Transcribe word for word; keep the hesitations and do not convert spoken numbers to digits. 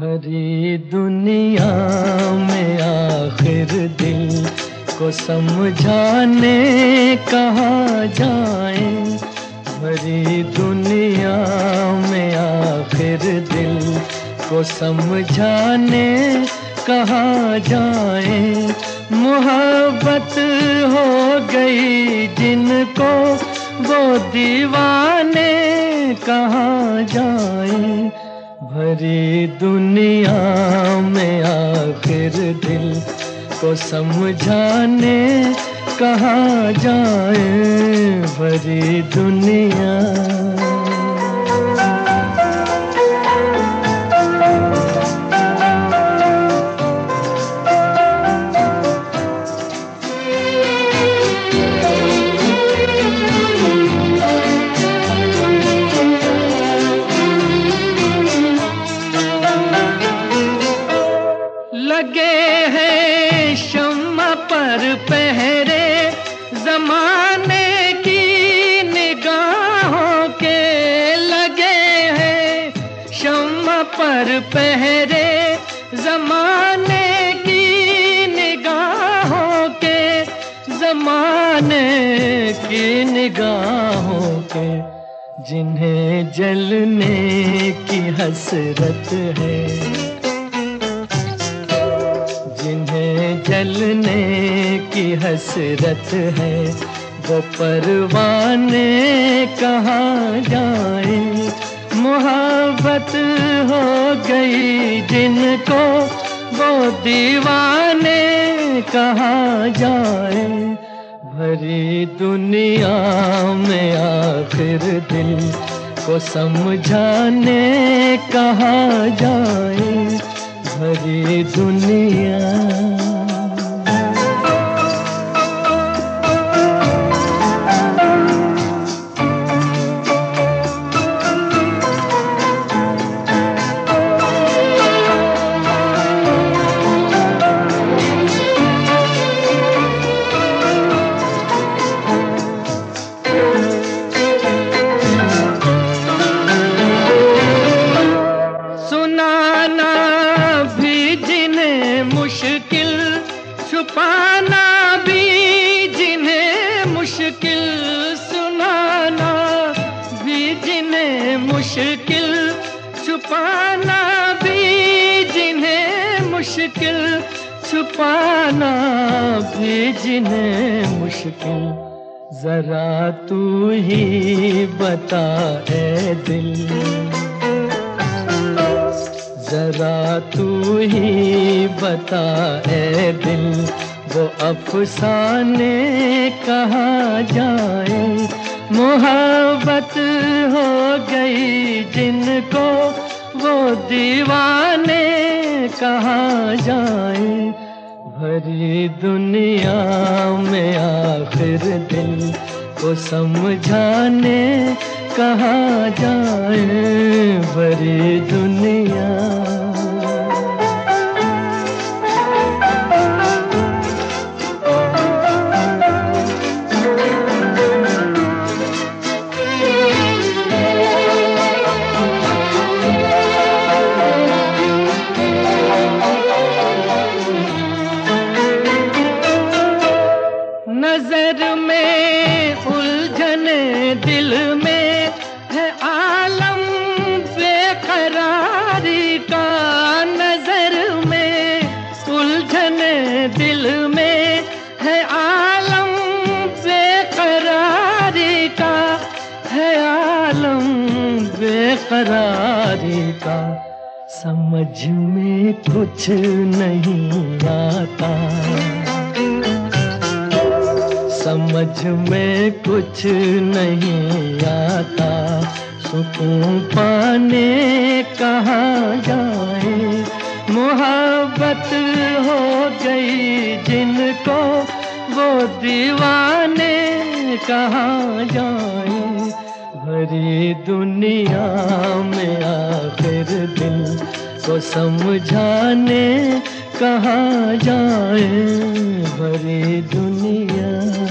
भरी दुनिया में आखिर दिल को समझाने कहाँ जाए। भरी दुनिया में आखिर दिल को समझाने कहाँ जाए। मोहब्बत हो गई जिनको वो दीवाने कहाँ जाए। भरी दुनिया में आखिर दिल को समझाने कहाँ जाए। भरी दुनिया लगे हैं शम्मा पर पहरे ज़माने की निगाहों के। लगे हैं शम्मा पर पहरे ज़माने की निगाहों के। ज़माने की निगाहों के जिन्हें जलने की हसरत है। जिन्हें जलने की हसरत है वो परवाने कहाँ जाए। मोहब्बत हो गई जिनको वो दीवाने कहाँ जाए। भरी दुनिया में आखिर दिल को समझाने कहाँ जाए। भरी दुनिया मुश्किल छुपाना भी जिन्हें मुश्किल सुनाना भी जिन्हें मुश्किल छुपाना भी जिन्हें मुश्किल छुपाना भी जिन्हें मुश्किल। जरा तू ही बता ऐ दिल, जरा तू ही बता ऐ दिल वो अफसाने कहाँ जाए। मोहब्बत हो गई जिनको वो दीवाने कहाँ जाए। भरी दुनिया में आखिर दिल को समझाने कहाँ जाए। भरी दुनिया नजर में उलझने दिल में है आलम बेकरारी का। नजर में उलझने दिल में है आलम बेकरारी का, है आलम बेकरारी का। समझ में कुछ नहीं आता, समझ में कुछ नहीं आता। सुकून पाने कहाँ जाए। मोहब्बत हो गई जिनको वो दीवाने कहाँ जाए। भरी दुनिया में आखिर दिल को समझाने कहाँ जाए। भरी दुनिया